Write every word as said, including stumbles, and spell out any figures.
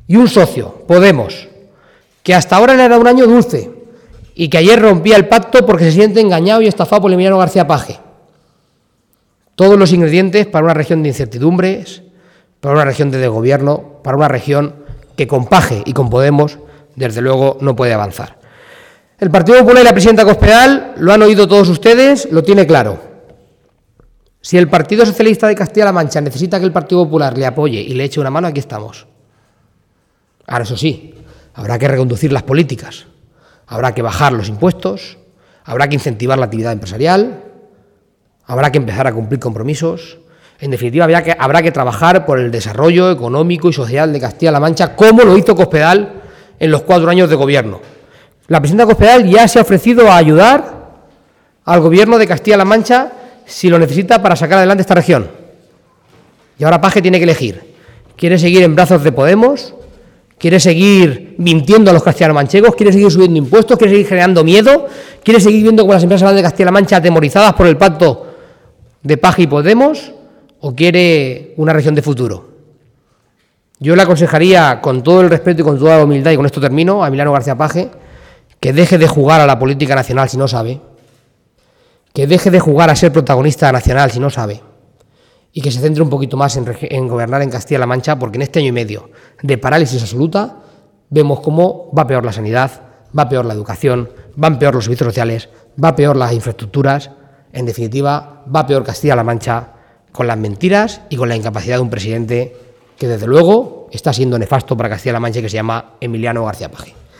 y un socio, Podemos, que hasta ahora le ha dado un año dulce y que ayer rompía el pacto porque se siente engañado y estafado por Emiliano García Paje. Todos los ingredientes para una región de incertidumbres, para una región de desgobierno, para una región que con Paje y con Podemos, desde luego, no puede avanzar. El Partido Popular y la presidenta Cospedal, lo han oído todos ustedes, lo tiene claro. Si el Partido Socialista de Castilla-La Mancha necesita que el Partido Popular le apoye y le eche una mano, aquí estamos. Ahora, eso sí, habrá que reconducir las políticas, habrá que bajar los impuestos, habrá que incentivar la actividad empresarial, habrá que empezar a cumplir compromisos. En definitiva, habrá que, habrá que trabajar por el desarrollo económico y social de Castilla-La Mancha, como lo hizo Cospedal en los cuatro años de gobierno. La presidenta Cospedal ya se ha ofrecido a ayudar al gobierno de Castilla-La Mancha si lo necesita para sacar adelante esta región. Y ahora Paje tiene que elegir. ¿Quiere seguir en brazos de Podemos? ¿Quiere seguir mintiendo a los castellano-manchegos? ¿Quiere seguir subiendo impuestos? ¿Quiere seguir generando miedo? ¿Quiere seguir viendo cómo las empresas de Castilla-La Mancha atemorizadas por el pacto de Paje y Podemos? ¿O quiere una región de futuro? Yo le aconsejaría, con todo el respeto y con toda la humildad, y con esto termino, a Emiliano García Paje, que deje de jugar a la política nacional si no sabe, que deje de jugar a ser protagonista nacional si no sabe, y que se centre un poquito más en, en gobernar en Castilla-La Mancha, porque en este año y medio de parálisis absoluta vemos cómo va peor la sanidad, va peor la educación, van peor los servicios sociales, va peor las infraestructuras, en definitiva, va peor Castilla-La Mancha con las mentiras y con la incapacidad de un presidente que, desde luego, está siendo nefasto para Castilla-La Mancha y que se llama Emiliano García Paje.